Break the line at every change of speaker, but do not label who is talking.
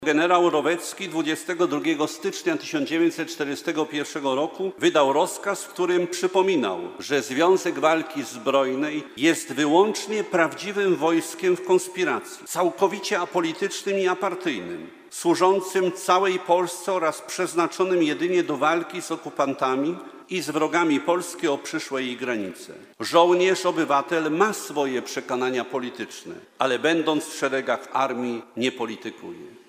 Generał Rowecki 22 stycznia 1941 roku wydał rozkaz, w którym przypominał, że Związek Walki Zbrojnej jest wyłącznie prawdziwym wojskiem w konspiracji, całkowicie apolitycznym i apartyjnym, służącym całej Polsce oraz przeznaczonym jedynie do walki z okupantami i z wrogami Polski o przyszłe jej granice. Żołnierz, obywatel ma swoje przekonania polityczne, ale będąc w szeregach armii nie politykuje.